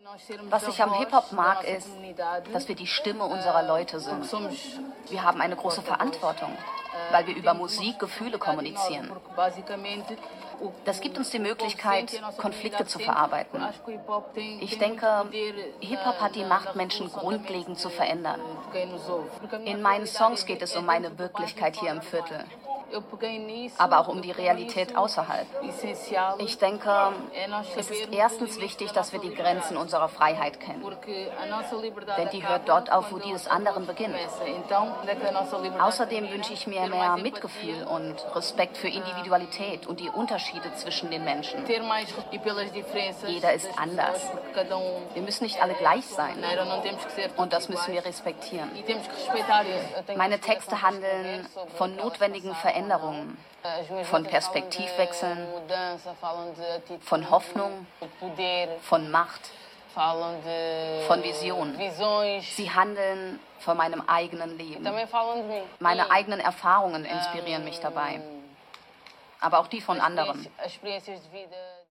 Was ich am Hip-Hop mag, ist, dass wir die Stimme unserer Leute sind. Wir haben eine große Verantwortung, weil wir über Musik Gefühle kommunizieren. Das gibt uns die Möglichkeit, Konflikte zu verarbeiten. Ich denke, Hip-Hop hat die Macht, Menschen grundlegend zu verändern. In meinen Songs geht es um meine Wirklichkeit hier im Viertel, aber auch um die Realität außerhalb. Ich denke, es ist erstens wichtig, dass wir die Grenzen unserer Freiheit kennen. Denn die hört dort auf, wo die des anderen beginnt. Außerdem wünsche ich mir mehr Mitgefühl und Respekt für Individualität und die Unterschiede zwischen den Menschen. Jeder ist anders. Wir müssen nicht alle gleich sein. Und das müssen wir respektieren. Meine Texte handeln von notwendigen Veränderungen, von Perspektivwechseln, von Hoffnung, von Macht, von Vision. Sie handeln von meinem eigenen Leben. Meine eigenen Erfahrungen inspirieren mich dabei, aber auch die von anderen.